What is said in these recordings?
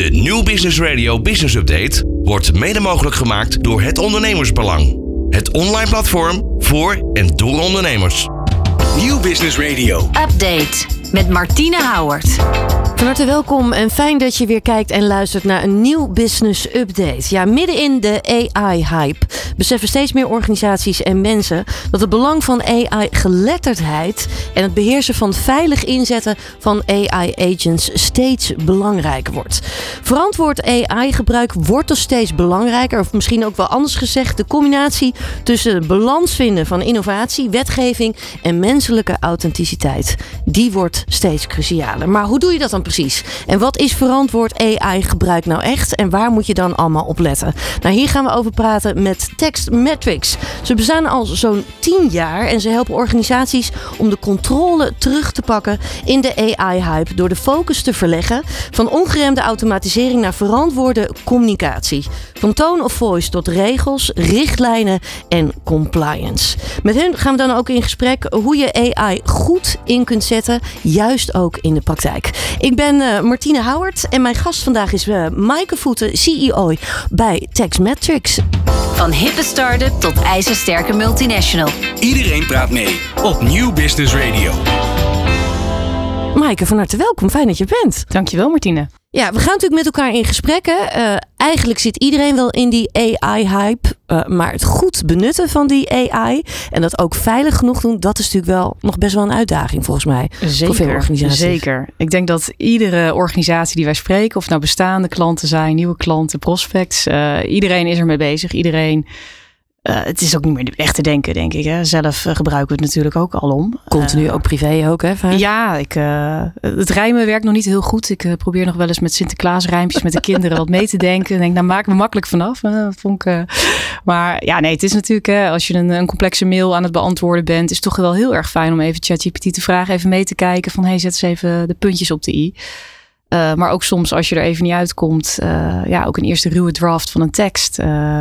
De Nieuw Business Radio Business Update wordt mede mogelijk gemaakt door Het Ondernemersbelang. Het online platform voor en door ondernemers. Nieuw Business Radio Update met Martine Houwert. Van harte welkom en fijn dat je weer kijkt en luistert naar een nieuw Business Update. Ja, midden in de AI-hype beseffen steeds meer organisaties en mensen dat het belang van AI-geletterdheid en het beheersen van veilig inzetten van AI-agents steeds belangrijker wordt. Verantwoord AI-gebruik wordt dus steeds belangrijker, of misschien ook wel anders gezegd, de combinatie tussen de balans vinden van innovatie, wetgeving en menselijke authenticiteit. Die wordt steeds crucialer. Maar hoe doe je dat dan precies? En wat is verantwoord AI-gebruik nou echt? En waar moet je dan allemaal op letten? Nou, hier gaan we over praten met Textmetrics. Ze bestaan al zo'n 10 jaar en ze helpen organisaties om de controle terug te pakken in de AI-hype door de focus te verleggen van ongeremde automatisering naar verantwoorde communicatie. Van tone of voice tot regels, richtlijnen en compliance. Met hen gaan we dan ook in gesprek hoe je AI goed in kunt zetten, juist ook in de praktijk. Ik ben Martine Houwert en mijn gast vandaag is Maaike Voeten, CEO bij Textmetrics. Van hippe start-up tot ijzersterke multinational. Iedereen praat mee op Nieuw Business Radio. Maaike, van harte welkom. Fijn dat je bent. Dankjewel, Martine. Ja, we gaan natuurlijk met elkaar in gesprekken. Eigenlijk zit iedereen wel in die AI-hype. Maar het goed benutten van die AI en dat ook veilig genoeg doen, dat is natuurlijk wel nog best wel een uitdaging volgens mij. Zeker, voor veel organisaties. Zeker. Ik denk dat iedere organisatie die wij spreken, of het nou bestaande klanten zijn, nieuwe klanten, prospects, iedereen is ermee bezig. Iedereen. Het is ook niet meer echt te denken, denk ik. Hè. Zelf gebruiken we het natuurlijk ook alom. Continu, ook privé ook, hè? Vaak? Ja, het rijmen werkt nog niet heel goed. Ik probeer nog wel eens met Sinterklaas rijmpjes met de kinderen wat mee te denken. Ik denk, nou maak ik me makkelijk vanaf. Maar ja, nee, het is natuurlijk, als je een complexe mail aan het beantwoorden bent, is het toch wel heel erg fijn om even ChatGPT te vragen, even mee te kijken van, hey, zet eens even de puntjes op de i. Maar ook soms als je er even niet uitkomt, ook een eerste ruwe draft van een tekst.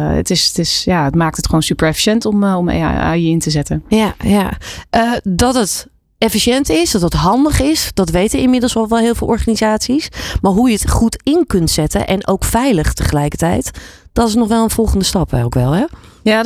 Het maakt het gewoon super efficiënt om AI in te zetten. Ja. Dat het efficiënt is, dat het handig is, dat weten inmiddels al wel heel veel organisaties. Maar hoe je het goed in kunt zetten en ook veilig tegelijkertijd, dat is nog wel een volgende stap ook wel, hè?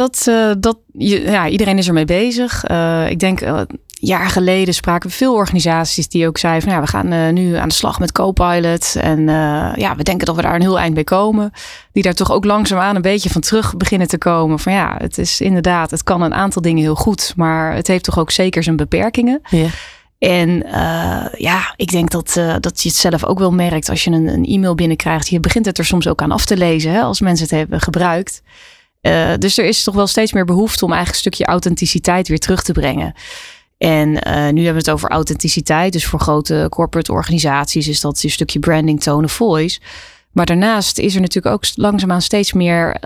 Ja, iedereen is ermee bezig. Ik denk, jaar geleden spraken we veel organisaties die ook zeiden van, we gaan nu aan de slag met Copilot. En we denken dat we daar een heel eind mee komen. Die daar toch ook langzaamaan een beetje van terug beginnen te komen. Van het is inderdaad, het kan een aantal dingen heel goed, maar het heeft toch ook zeker zijn beperkingen. Ja. En ik denk dat je het zelf ook wel merkt als je een e-mail binnenkrijgt. Je begint het er soms ook aan af te lezen, hè, als mensen het hebben gebruikt. Dus er is toch wel steeds meer behoefte om eigenlijk een stukje authenticiteit weer terug te brengen. En nu hebben we het over authenticiteit. Dus voor grote corporate organisaties is dat een stukje branding, tone of voice. Maar daarnaast is er natuurlijk ook langzaamaan steeds meer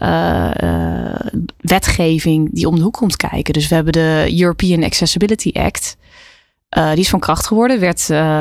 wetgeving die om de hoek komt kijken. Dus we hebben de European Accessibility Act. Die is van kracht geworden.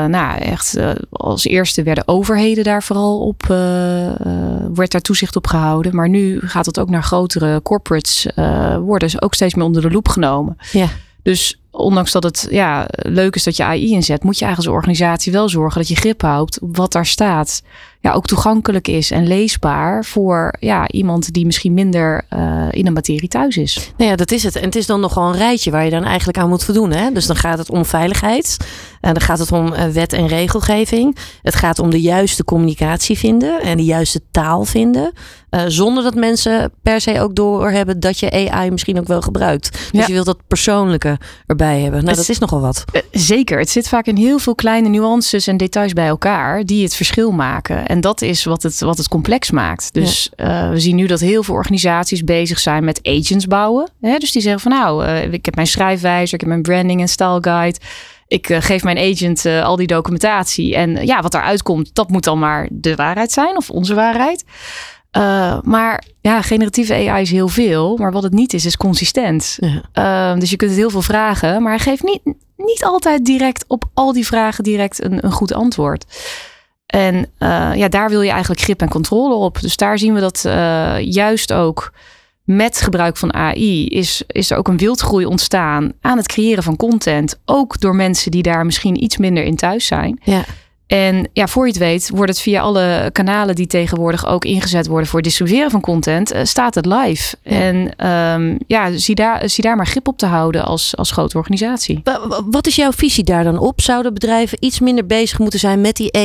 Als eerste werden overheden daar vooral op, werd daar toezicht op gehouden. Maar nu gaat het ook naar grotere corporates, worden ze ook steeds meer onder de loep genomen. Ja. Dus ondanks dat het leuk is dat je AI inzet, moet je eigenlijk als organisatie wel zorgen dat je grip houdt op wat daar staat. Ja, ook toegankelijk is en leesbaar voor iemand die misschien minder in de materie thuis is. Nou ja, dat is het. En het is dan nogal een rijtje waar je dan eigenlijk aan moet voldoen. Hè? Dus dan gaat het om veiligheid. Dan gaat het om wet en regelgeving. Het gaat om de juiste communicatie vinden en de juiste taal vinden. Zonder dat mensen per se ook doorhebben dat je AI misschien ook wel gebruikt. Dus je wilt dat persoonlijke erbij hebben. Nou, dat is nogal wat. Zeker. Het zit vaak in heel veel kleine nuances en details bij elkaar die het verschil maken. En dat is wat het complex maakt. Dus we zien nu dat heel veel organisaties bezig zijn met agents bouwen. Hè? Dus die zeggen van ik heb mijn schrijfwijzer, ik heb mijn branding en style guide. Ik geef mijn agent al die documentatie. En wat eruit komt, dat moet dan maar de waarheid zijn of onze waarheid. Maar generatieve AI is heel veel. Maar wat het niet is daar dus je kunt het heel veel vragen. Maar hij geeft niet altijd direct op al die vragen direct een goed antwoord. En daar wil je eigenlijk grip en controle op. Dus daar zien we dat juist ook met gebruik van AI is er ook een wildgroei ontstaan aan het creëren van content. Ook door mensen die daar misschien iets minder in thuis zijn. Ja. En ja, voor je het weet, wordt het via alle kanalen die tegenwoordig ook ingezet worden voor het distribueren van content, staat het live. Ja. En zie daar maar grip op te houden als grote organisatie. Wat is jouw visie daar dan op? Zouden bedrijven iets minder bezig moeten zijn met die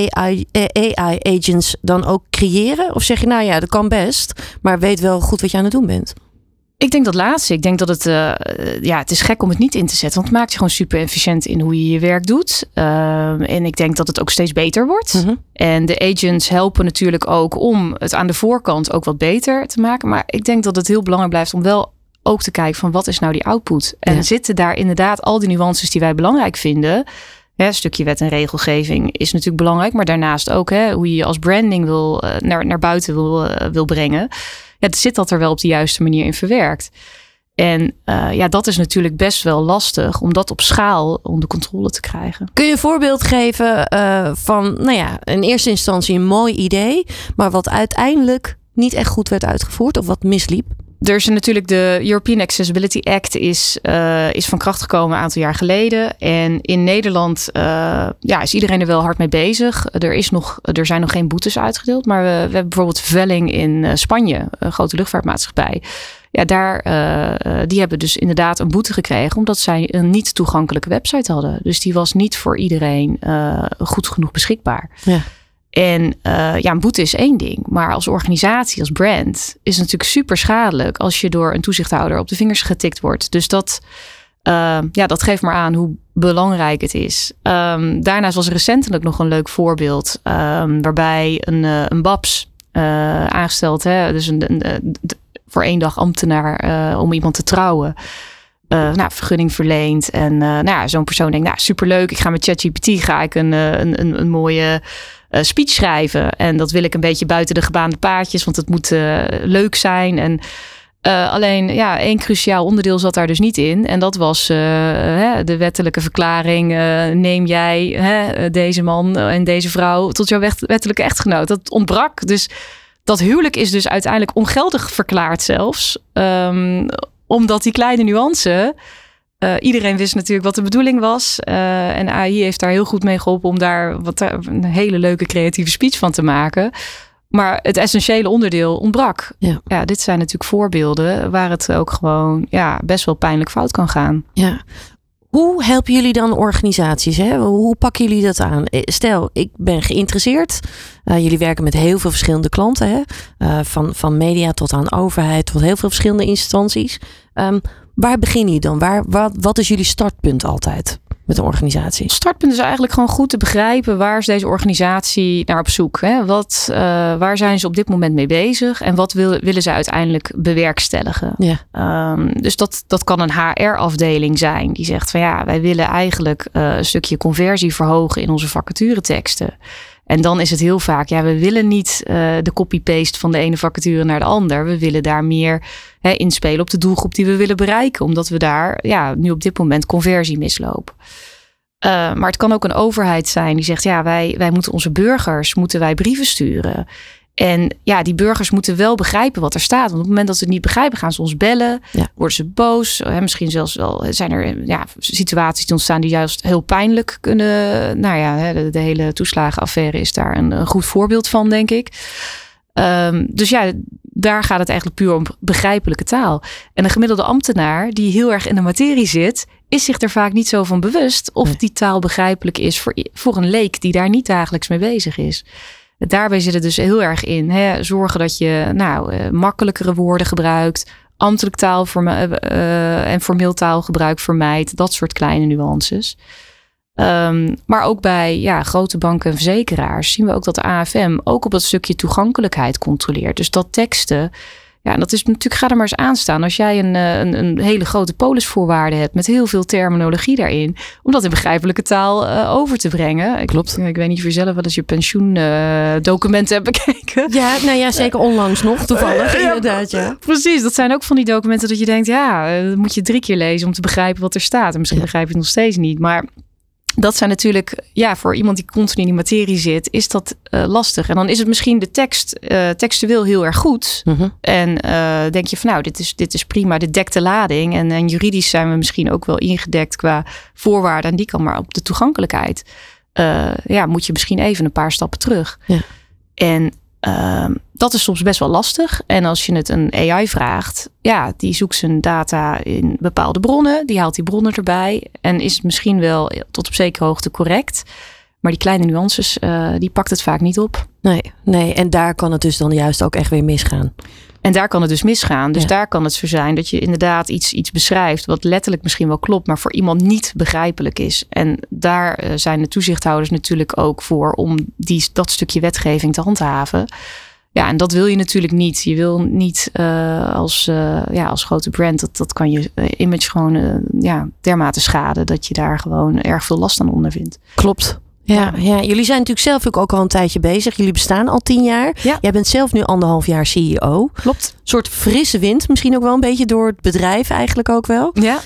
AI-agents dan ook creëren? Of zeg je, nou ja, dat kan best, maar weet wel goed wat je aan het doen bent? Ik denk dat laatste. Ik denk dat het is gek om het niet in te zetten. Want het maakt je gewoon super efficiënt in hoe je je werk doet. En ik denk dat het ook steeds beter wordt. Mm-hmm. En de agents helpen natuurlijk ook om het aan de voorkant ook wat beter te maken. Maar ik denk dat het heel belangrijk blijft om wel ook te kijken van wat is nou die output? En zitten daar inderdaad al die nuances die wij belangrijk vinden? Een stukje wet en regelgeving is natuurlijk belangrijk. Maar daarnaast ook hoe je je als branding naar buiten wil brengen. Ja, zit dat er wel op de juiste manier in verwerkt. En dat is natuurlijk best wel lastig om dat op schaal onder controle te krijgen. Kun je een voorbeeld geven van, in eerste instantie een mooi idee, maar wat uiteindelijk niet echt goed werd uitgevoerd of wat misliep? Er is natuurlijk de European Accessibility Act is van kracht gekomen een aantal jaar geleden. En in Nederland is iedereen er wel hard mee bezig. Er zijn nog geen boetes uitgedeeld. Maar we hebben bijvoorbeeld Vueling in Spanje, een grote luchtvaartmaatschappij. Ja, die hebben dus inderdaad een boete gekregen omdat zij een niet toegankelijke website hadden. Dus die was niet voor iedereen goed genoeg beschikbaar. Ja. En een boete is één ding. Maar als organisatie, als brand, is het natuurlijk super schadelijk als je door een toezichthouder op de vingers getikt wordt. Dus dat geeft maar aan hoe belangrijk het is. Daarnaast was er recentelijk nog een leuk voorbeeld waarbij een Babs aangesteld, dus voor 1 dag ambtenaar om iemand te trouwen. Vergunning verleend. En zo'n persoon denkt, superleuk. Ik ga met ChatGPT een mooie speech schrijven. En dat wil ik een beetje buiten de gebaande paadjes. Want het moet leuk zijn. En alleen, één cruciaal onderdeel zat daar dus niet in. En dat was de wettelijke verklaring. Neem jij deze man en deze vrouw tot jouw wettelijke echtgenoot. Dat ontbrak. Dus dat huwelijk is dus uiteindelijk ongeldig verklaard zelfs. Omdat die kleine nuance, iedereen wist natuurlijk wat de bedoeling was. En AI heeft daar heel goed mee geholpen om daar een hele leuke creatieve speech van te maken. Maar het essentiële onderdeel ontbrak. Ja, dit zijn natuurlijk voorbeelden waar het ook gewoon best wel pijnlijk fout kan gaan. Ja. Hoe helpen jullie dan organisaties? Hè? Hoe pakken jullie dat aan? Stel, ik ben geïnteresseerd. Jullie werken met heel veel verschillende klanten. Hè? Van media tot aan overheid, tot heel veel verschillende instanties. Waar beginnen je dan? Wat is jullie startpunt altijd met een organisatie? Het startpunt is eigenlijk gewoon goed te begrijpen. Waar is deze organisatie naar op zoek? Hè? Waar zijn ze op dit moment mee bezig? En wat willen ze uiteindelijk bewerkstelligen? Ja. Dus dat kan een HR-afdeling zijn. Die zegt van wij willen eigenlijk een stukje conversie verhogen in onze vacatureteksten. En dan is het heel vaak, we willen niet de copy-paste van de ene vacature naar de ander. We willen daar meer inspelen op de doelgroep die we willen bereiken. Omdat we daar nu op dit moment conversie mislopen. Maar het kan ook een overheid zijn die zegt, wij moeten onze burgers brieven sturen. En die burgers moeten wel begrijpen wat er staat. Want op het moment dat ze het niet begrijpen, gaan ze ons bellen. Ja. Worden ze boos. Misschien zelfs wel zijn er situaties die ontstaan die juist heel pijnlijk kunnen. De hele toeslagenaffaire is daar een goed voorbeeld van, denk ik. Dus daar gaat het eigenlijk puur om begrijpelijke taal. En een gemiddelde ambtenaar die heel erg in de materie zit, is zich er vaak niet zo van bewust of die taal begrijpelijk is voor een leek die daar niet dagelijks mee bezig is. Daarbij zit het dus heel erg in. Zorgen dat je makkelijkere woorden gebruikt. Ambtelijk taal en formeel taalgebruik vermijdt. Dat soort kleine nuances. Maar ook bij grote banken en verzekeraars zien we ook dat de AFM ook op dat stukje toegankelijkheid controleert. Dus dat teksten. Ja, dat is natuurlijk, ga er maar eens aan staan. Als jij een hele grote polisvoorwaarde hebt met heel veel terminologie daarin, om dat in begrijpelijke taal over te brengen. Klopt. Ik weet niet of je zelf wel eens je pensioendocumenten hebt bekeken. Ja, zeker onlangs nog, toevallig. Inderdaad, ja. Precies, dat zijn ook van die documenten dat je denkt, dat moet je 3 keer lezen om te begrijpen wat er staat. En misschien begrijp je het nog steeds niet, maar dat zijn natuurlijk, voor iemand die continu in die materie zit, is dat lastig. En dan is het misschien de tekst textueel heel erg goed. Mm-hmm. En denk je van dit is prima, dit dekt de lading. En juridisch zijn we misschien ook wel ingedekt qua voorwaarden. En die kan maar op de toegankelijkheid. moet je misschien even een paar stappen terug. Ja. En dat is soms best wel lastig. En als je het een AI vraagt, die zoekt zijn data in bepaalde bronnen. Die haalt die bronnen erbij. En is het misschien wel tot op zekere hoogte correct. Maar die kleine nuances, die pakt het vaak niet op. Nee, en daar kan het dus dan juist ook echt weer misgaan. En daar kan het dus misgaan. Dus daar kan het zo zijn dat je inderdaad iets beschrijft wat letterlijk misschien wel klopt, maar voor iemand niet begrijpelijk is. En daar zijn de toezichthouders natuurlijk ook voor om dat stukje wetgeving te handhaven. Ja, en dat wil je natuurlijk niet. Je wil niet als grote brand, dat kan je image gewoon dermate schaden dat je daar gewoon erg veel last aan ondervindt. Klopt. Ja, jullie zijn natuurlijk zelf ook al een tijdje bezig. Jullie bestaan al 10 jaar. Ja. Jij bent zelf nu 1,5 jaar CEO. Klopt. Een soort frisse wind misschien ook wel een beetje door het bedrijf eigenlijk ook wel. Ja.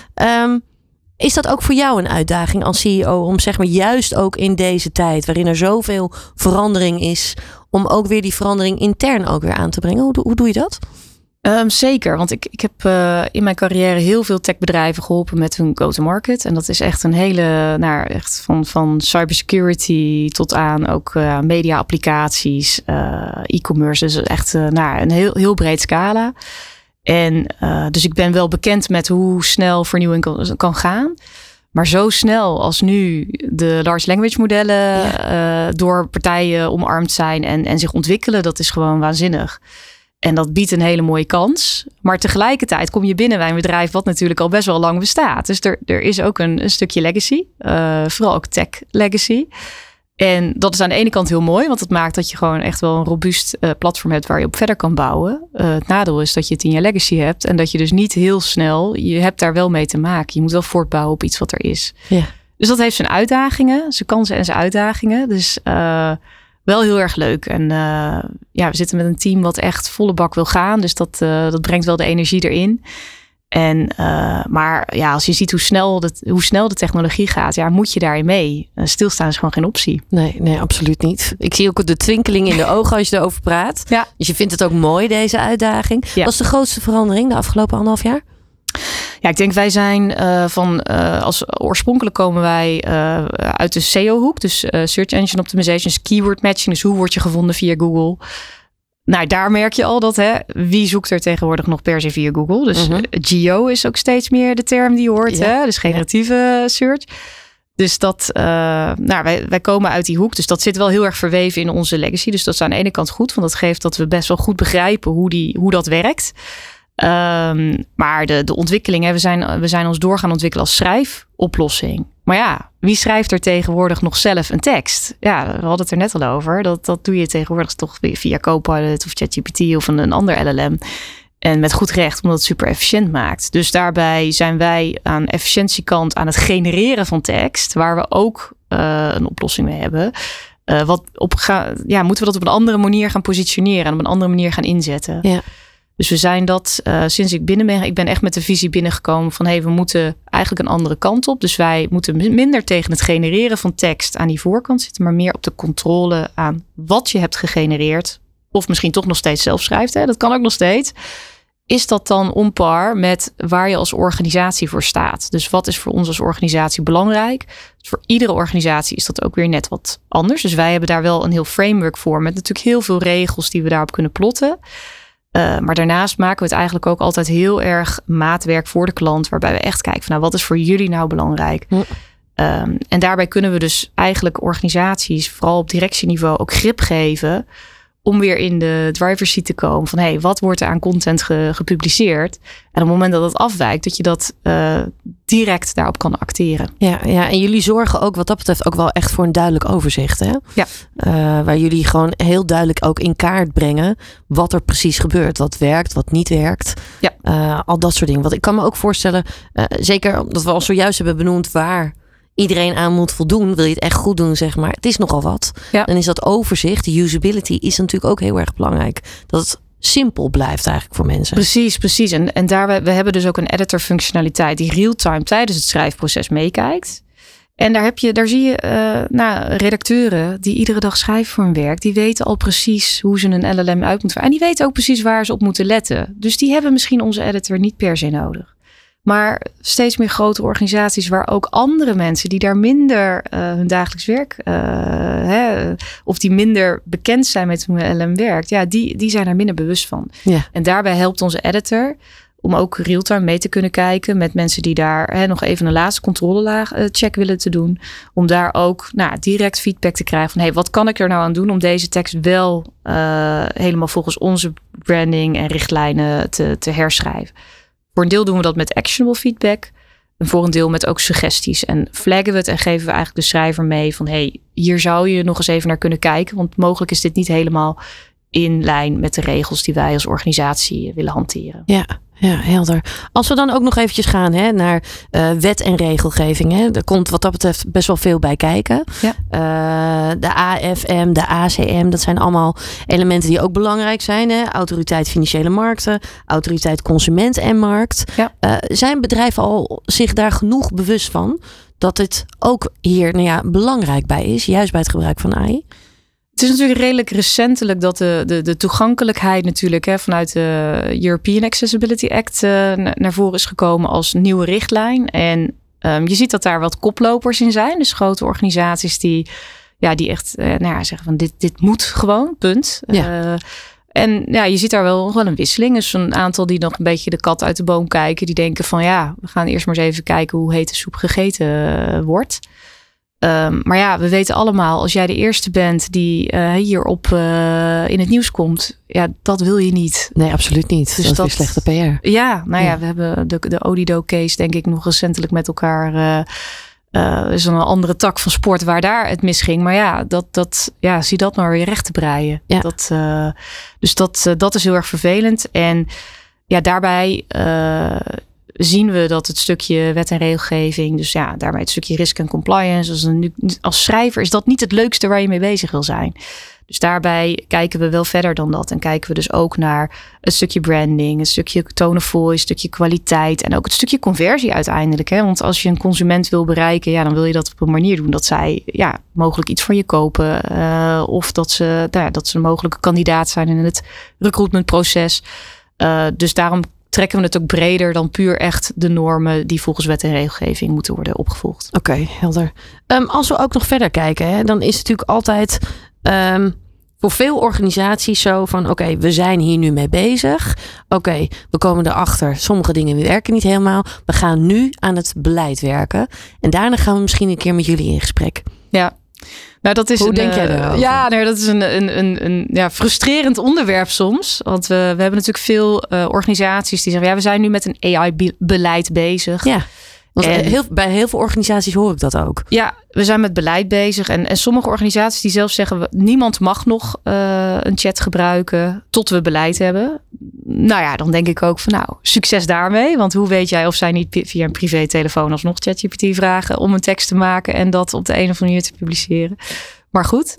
Is dat ook voor jou een uitdaging als CEO om zeg maar juist ook in deze tijd waarin er zoveel verandering is, om ook weer die verandering intern ook weer aan te brengen? Hoe doe je dat? Zeker, want ik heb in mijn carrière heel veel techbedrijven geholpen met hun go-to-market. En dat is echt een hele, echt van cybersecurity tot aan ook media-applicaties, e-commerce. Dus echt een heel breed scala. En dus ik ben wel bekend met hoe snel vernieuwing kan gaan. Maar zo snel als nu de large language modellen door partijen omarmd zijn en zich ontwikkelen, dat is gewoon waanzinnig. En dat biedt een hele mooie kans. Maar tegelijkertijd kom je binnen bij een bedrijf wat natuurlijk al best wel lang bestaat. Dus er is ook een stukje legacy. Vooral ook tech legacy. En dat is aan de ene kant heel mooi. Want het maakt dat je gewoon echt wel een robuust platform hebt waar je op verder kan bouwen. Het nadeel is dat je 10 jaar legacy hebt. En dat je dus niet heel snel, je hebt daar wel mee te maken. Je moet wel voortbouwen op iets wat er is. Ja. Dus dat heeft zijn uitdagingen. Zijn kansen en zijn uitdagingen. Dus wel heel erg leuk. En we zitten met een team wat echt volle bak wil gaan. Dus dat brengt wel de energie erin. En maar als je ziet hoe snel de technologie gaat, moet je daarin mee. Stilstaan is gewoon geen optie. Nee, absoluut niet. Ik zie ook de twinkeling in de ogen als je erover praat. Ja. Dus je vindt het ook mooi, deze uitdaging. Ja. Wat is de grootste verandering de afgelopen 1,5 jaar? Ja, ik denk wij zijn oorspronkelijk komen wij uit de SEO-hoek. Dus Search Engine Optimization, dus keyword matching. Dus hoe word je gevonden via Google? Nou, daar merk je al dat wie zoekt er tegenwoordig nog per se via Google. Dus geo is ook steeds meer de term die je hoort. Ja. Dus generatieve search. Dus wij komen uit die hoek. Dus dat zit wel heel erg verweven in onze legacy. Dus dat is aan de ene kant goed. Want dat geeft dat we best wel goed begrijpen hoe dat werkt. Maar de ontwikkeling, we zijn ons door gaan ontwikkelen als schrijfoplossing. Maar wie schrijft er tegenwoordig nog zelf een tekst? Ja, we hadden het er net al over. Dat doe je tegenwoordig toch weer via Copilot of ChatGPT of een ander LLM. En met goed recht, omdat het super efficiënt maakt. Dus daarbij zijn wij aan efficiëntiekant aan het genereren van tekst, waar we ook een oplossing mee hebben. Moeten we dat op een andere manier gaan positioneren en op een andere manier gaan inzetten? Ja. Dus we zijn dat sinds ik binnen ben. Ik ben echt met de visie binnengekomen van we moeten eigenlijk een andere kant op. Dus wij moeten minder tegen het genereren van tekst aan die voorkant zitten, maar meer op de controle aan wat je hebt gegenereerd. Of misschien toch nog steeds zelf schrijft. Dat kan ook nog steeds. Is dat dan on par met waar je als organisatie voor staat? Dus wat is voor ons als organisatie belangrijk? Dus voor iedere organisatie is dat ook weer net wat anders. Dus wij hebben daar wel een heel framework voor met natuurlijk heel veel regels die we daarop kunnen plotten. Maar daarnaast maken we het eigenlijk ook altijd heel erg maatwerk voor de klant. Waarbij we echt kijken van wat is voor jullie nou belangrijk? En daarbij kunnen we dus eigenlijk organisaties, vooral op directieniveau, ook grip geven. Om weer in de driver's seat te komen van wat wordt er aan content gepubliceerd? En op het moment dat het afwijkt, dat je dat direct daarop kan acteren. Ja, en jullie zorgen ook wat dat betreft ook wel echt voor een duidelijk overzicht. Hè? Ja. Waar jullie gewoon heel duidelijk ook in kaart brengen wat er precies gebeurt. Wat werkt, wat niet werkt. Ja. Al dat soort dingen. Want ik kan me ook voorstellen, zeker omdat we al zojuist hebben benoemd waar iedereen aan moet voldoen, wil je het echt goed doen, zeg maar. Het is nogal wat. Ja. Dan is dat overzicht, de usability, is natuurlijk ook heel erg belangrijk. Dat het simpel blijft eigenlijk voor mensen. Precies. En we hebben dus ook een editor functionaliteit die real-time tijdens het schrijfproces meekijkt. En daar zie je redacteuren die iedere dag schrijven voor hun werk. Die weten al precies hoe ze een LLM uit moeten voeren. En die weten ook precies waar ze op moeten letten. Dus die hebben misschien onze editor niet per se nodig. Maar steeds meer grote organisaties waar ook andere mensen die daar minder hun dagelijks werk of die minder bekend zijn met hoe LLM werkt, ja, die zijn er minder bewust van. Ja. En daarbij helpt onze editor om ook real-time mee te kunnen kijken met mensen die daar nog even een laatste controlelaag-check willen te doen. Om daar ook direct feedback te krijgen van wat kan ik er nou aan doen om deze tekst wel helemaal volgens onze branding en richtlijnen te herschrijven. Voor een deel doen we dat met actionable feedback. En voor een deel met ook suggesties. En flaggen we het en geven we eigenlijk de schrijver mee van hier zou je nog eens even naar kunnen kijken. Want mogelijk is dit niet helemaal in lijn met de regels die wij als organisatie willen hanteren. Ja, helder. Als we dan ook nog eventjes gaan naar wet en regelgeving. Er komt wat dat betreft best wel veel bij kijken. Ja. De AFM, de ACM, dat zijn allemaal elementen die ook belangrijk zijn. Autoriteit Financiële Markten, Autoriteit Consument en Markt. Ja. Zijn bedrijven al zich daar genoeg bewust van dat het ook hier belangrijk bij is, juist bij het gebruik van AI? Het is natuurlijk redelijk recentelijk dat de toegankelijkheid natuurlijk vanuit de European Accessibility Act naar voren is gekomen als nieuwe richtlijn. En je ziet dat daar wat koplopers in zijn. Dus grote organisaties die echt zeggen van dit moet gewoon, punt. Ja. En je ziet daar wel een wisseling. Dus een aantal die nog een beetje de kat uit de boom kijken. Die denken van we gaan eerst maar eens even kijken hoe hete soep gegeten wordt. Maar we weten allemaal, als jij de eerste bent die hierop in het nieuws komt, dat wil je niet. Nee, absoluut niet. Dus dat is slechte PR. Ja, we hebben de Odido case denk ik nog recentelijk met elkaar. Is een andere tak van sport waar daar het misging. Maar zie dat maar weer recht te breien. Ja. Dus dat is heel erg vervelend. En daarbij zien we dat het stukje wet en regelgeving, dus daarmee het stukje risk en compliance, als schrijver is dat niet het leukste waar je mee bezig wil zijn. Dus daarbij kijken we wel verder dan dat en kijken we dus ook naar het stukje branding, het stukje tone of voice, het stukje kwaliteit en ook het stukje conversie uiteindelijk. Want als je een consument wil bereiken, dan wil je dat op een manier doen dat zij mogelijk iets van je kopen of dat ze een mogelijke kandidaat zijn in het recruitmentproces. Dus daarom trekken we het ook breder dan puur echt de normen die volgens wet en regelgeving moeten worden opgevolgd. Oké, helder. Als we ook nog verder kijken, dan is het natuurlijk altijd voor veel organisaties zo van we zijn hier nu mee bezig. We komen erachter, sommige dingen werken niet helemaal. We gaan nu aan het beleid werken. En daarna gaan we misschien een keer met jullie in gesprek. Ja. Nou, dat is hoe denk jij daarover? Dat is een frustrerend onderwerp soms. Want we hebben natuurlijk veel organisaties die zeggen, we zijn nu met een AI-beleid bezig. Ja. Want bij heel veel organisaties hoor ik dat ook. Ja, we zijn met beleid bezig. En sommige organisaties die zelf zeggen, niemand mag nog een chat gebruiken tot we beleid hebben. Dan denk ik ook van succes daarmee. Want hoe weet jij of zij niet via een privé-telefoon alsnog ChatGPT vragen om een tekst te maken en dat op de een of andere manier te publiceren. Maar goed,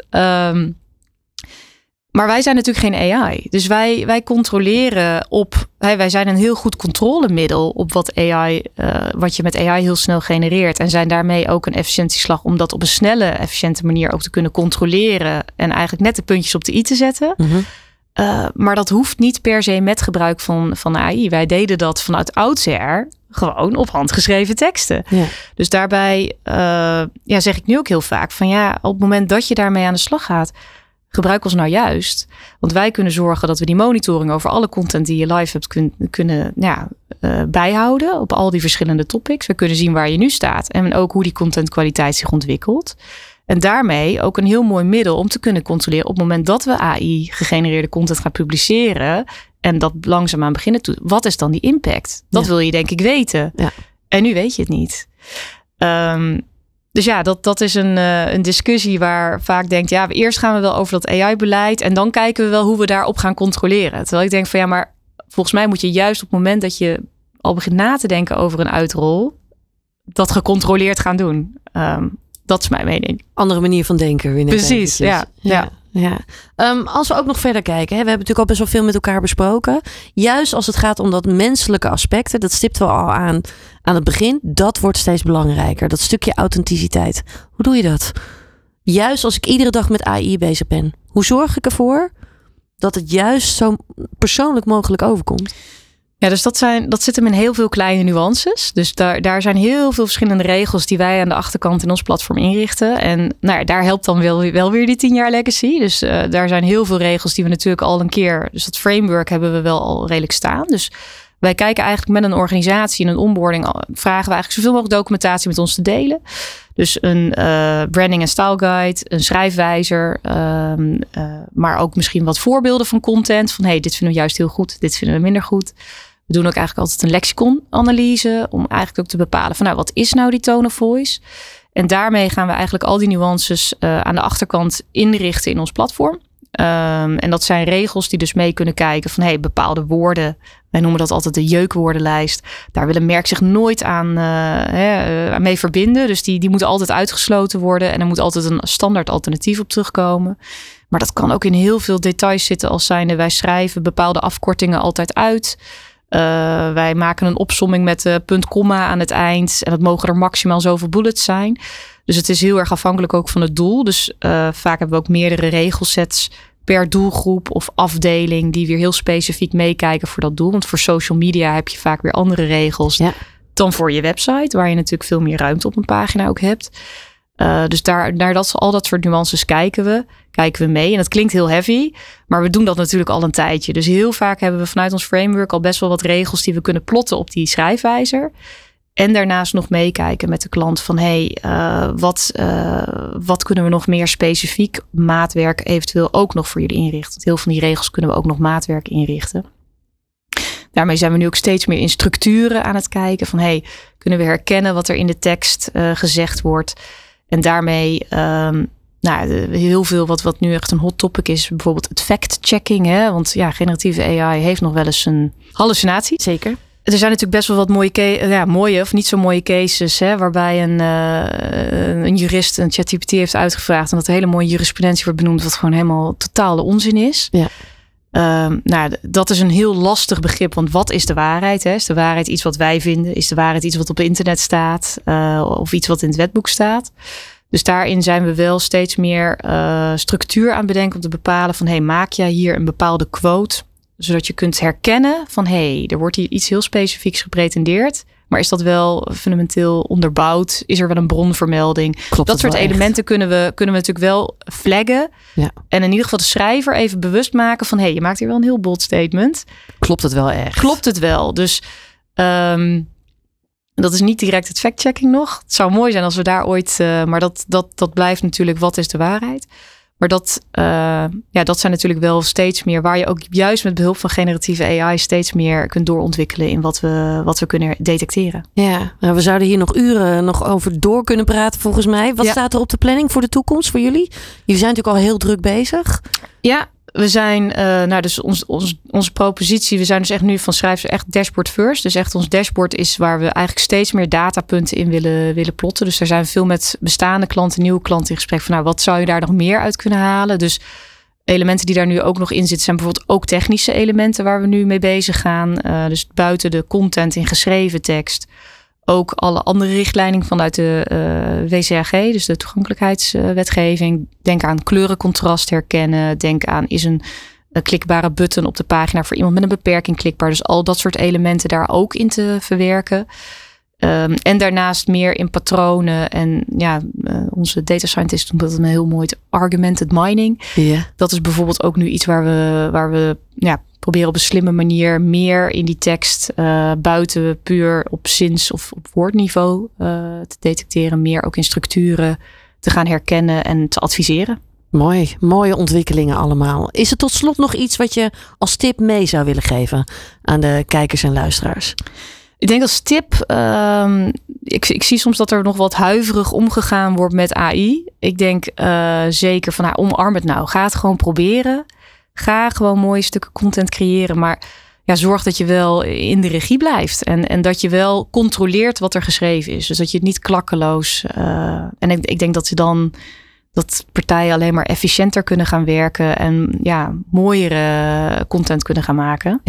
maar wij zijn natuurlijk geen AI. Dus wij controleren wij zijn een heel goed controlemiddel op wat je met AI heel snel genereert. En zijn daarmee ook een efficiëntieslag om dat op een snelle, efficiënte manier ook te kunnen controleren. En eigenlijk net de puntjes op de i te zetten. Mm-hmm. Maar dat hoeft niet per se met gebruik van AI. Wij deden dat vanuit oudsher gewoon op handgeschreven teksten. Ja. Dus daarbij zeg ik nu ook heel vaak van op het moment dat je daarmee aan de slag gaat, gebruik ons nou juist. Want wij kunnen zorgen dat we die monitoring over alle content die je live hebt kunnen bijhouden op al die verschillende topics. We kunnen zien waar je nu staat en ook hoe die contentkwaliteit zich ontwikkelt. En daarmee ook een heel mooi middel om te kunnen controleren op het moment dat we AI gegenereerde content gaan publiceren en dat langzaamaan beginnen toe. Wat is dan die impact? Dat wil je denk ik weten. Ja. En nu weet je het niet. Dus dat is een discussie waar vaak denkt, eerst gaan we wel over dat AI-beleid en dan kijken we wel hoe we daarop gaan controleren. Terwijl ik denk van maar volgens mij moet je juist op het moment dat je al begint na te denken over een uitrol, dat gecontroleerd gaan doen. Dat is mijn mening. Andere manier van denken. Weer precies, ja. Als we ook nog verder kijken. We hebben natuurlijk al best wel veel met elkaar besproken. Juist als het gaat om dat menselijke aspecten. Dat stipten we al aan het begin. Dat wordt steeds belangrijker. Dat stukje authenticiteit. Hoe doe je dat? Juist als ik iedere dag met AI bezig ben. Hoe zorg ik ervoor dat het juist zo persoonlijk mogelijk overkomt? Ja, dus dat zit hem in heel veel kleine nuances. Dus daar zijn heel veel verschillende regels die wij aan de achterkant in ons platform inrichten. En daar helpt dan wel weer die 10 jaar legacy. Dus daar zijn heel veel regels die we natuurlijk al een keer... Dus dat framework hebben we wel al redelijk staan. Dus wij kijken eigenlijk met een organisatie in een onboarding... vragen we eigenlijk zoveel mogelijk documentatie met ons te delen. Dus een branding en style guide, een schrijfwijzer... maar ook misschien wat voorbeelden van content. Van dit vinden we juist heel goed, dit vinden we minder goed. We doen ook eigenlijk altijd een lexicon-analyse... om eigenlijk ook te bepalen van wat is nou die tone of voice? En daarmee gaan we eigenlijk al die nuances aan de achterkant inrichten in ons platform. En dat zijn regels die dus mee kunnen kijken van bepaalde woorden. Wij noemen dat altijd de jeukwoordenlijst. Daar wil een merk zich nooit aan mee verbinden. Dus die moeten altijd uitgesloten worden. En er moet altijd een standaard alternatief op terugkomen. Maar dat kan ook in heel veel details zitten als zijnde wij schrijven bepaalde afkortingen altijd uit. Wij maken een opsomming met punt, komma aan het eind. En dat mogen er maximaal zoveel bullets zijn. Dus het is heel erg afhankelijk ook van het doel. Dus vaak hebben we ook meerdere regelsets per doelgroep of afdeling die weer heel specifiek meekijken voor dat doel. Want voor social media heb je vaak weer andere regels dan voor je website, waar je natuurlijk veel meer ruimte op een pagina ook hebt. Dus naar al dat soort nuances kijken we mee. En dat klinkt heel heavy, maar we doen dat natuurlijk al een tijdje. Dus heel vaak hebben we vanuit ons framework al best wel wat regels die we kunnen plotten op die schrijfwijzer. En daarnaast nog meekijken met de klant van wat kunnen we nog meer specifiek maatwerk eventueel ook nog voor jullie inrichten. Want heel veel van die regels kunnen we ook nog maatwerk inrichten. Daarmee zijn we nu ook steeds meer in structuren aan het kijken van kunnen we herkennen wat er in de tekst gezegd wordt. En daarmee heel veel wat nu echt een hot topic is, bijvoorbeeld het fact-checking. Want generatieve AI heeft nog wel eens een hallucinatie. Zeker. Er zijn natuurlijk best wel wat mooie of niet zo mooie cases, waarbij een jurist een ChatGPT heeft uitgevraagd en dat er hele mooie jurisprudentie wordt benoemd, wat gewoon helemaal totale onzin is. Ja. Dat is een heel lastig begrip, want wat is de waarheid? Is de waarheid iets wat wij vinden? Is de waarheid iets wat op internet staat? Of iets wat in het wetboek staat? Dus daarin zijn we wel steeds meer structuur aan het bedenken om te bepalen van maak jij hier een bepaalde quote, zodat je kunt herkennen van er wordt hier iets heel specifieks gepretendeerd. Maar is dat wel fundamenteel onderbouwd? Is er wel een bronvermelding? Klopt dat soort elementen kunnen we natuurlijk wel flaggen. Ja. En in ieder geval de schrijver even bewust maken van je maakt hier wel een heel bold statement. Klopt het wel echt? Klopt het wel? Dus dat is niet direct het fact-checking nog. Het zou mooi zijn als we daar ooit... maar dat blijft natuurlijk wat is de waarheid. Maar dat zijn natuurlijk wel steeds meer waar je ook juist met behulp van generatieve AI steeds meer kunt doorontwikkelen in wat we kunnen detecteren. Ja, nou, we zouden hier nog uren over door kunnen praten volgens mij. Wat staat er op de planning voor de toekomst voor jullie? Jullie zijn natuurlijk al heel druk bezig. Ja, we zijn, dus onze propositie, we zijn dus echt nu van schrijven echt dashboard first. Dus echt ons dashboard is waar we eigenlijk steeds meer datapunten in willen plotten. Dus er zijn veel met bestaande klanten, nieuwe klanten in gesprek van wat zou je daar nog meer uit kunnen halen? Dus elementen die daar nu ook nog in zitten zijn bijvoorbeeld ook technische elementen waar we nu mee bezig gaan. Dus buiten de content in geschreven tekst. Ook alle andere richtlijnen vanuit de WCAG, dus de toegankelijkheidswetgeving. Denk aan kleurencontrast herkennen. Denk aan is een klikbare button op de pagina voor iemand met een beperking klikbaar. Dus al dat soort elementen daar ook in te verwerken. En daarnaast meer in patronen. En onze data scientist noemt dat heel mooi augmented mining. Yeah. Dat is bijvoorbeeld ook nu iets waar we proberen op een slimme manier meer in die tekst buiten puur op zins- of op woordniveau te detecteren. Meer ook in structuren te gaan herkennen en te adviseren. Mooi, mooie ontwikkelingen allemaal. Is er tot slot nog iets wat je als tip mee zou willen geven aan de kijkers en luisteraars? Ik denk als tip, ik zie soms dat er nog wat huiverig omgegaan wordt met AI. Ik denk zeker van omarm het nou. Ga het gewoon proberen. Ga gewoon mooie stukken content creëren. Maar zorg dat je wel in de regie blijft. En dat je wel controleert wat er geschreven is. Dus dat je het niet klakkeloos... en ik denk dat partijen alleen maar efficiënter kunnen gaan werken. En mooiere content kunnen gaan maken.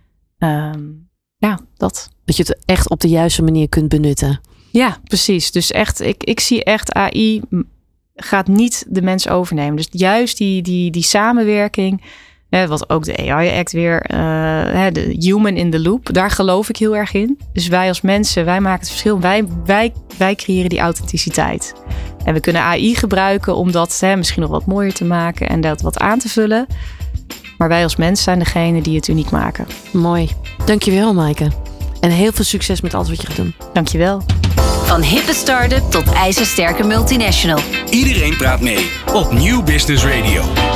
Ja. Dat je het echt op de juiste manier kunt benutten. Ja, precies. Dus echt, ik zie echt AI gaat niet de mens overnemen. Dus juist die samenwerking Wat ook de AI Act weer, de human in the loop, daar geloof ik heel erg in. Dus wij als mensen, wij maken het verschil. Wij creëren die authenticiteit. En we kunnen AI gebruiken om dat misschien nog wat mooier te maken en dat wat aan te vullen. Maar wij als mens zijn degene die het uniek maken. Mooi. Dankjewel, Maaike. En heel veel succes met alles wat je gaat doen. Dankjewel. Van hippe start-up tot ijzersterke multinational. Iedereen praat mee op Nieuw Business Radio.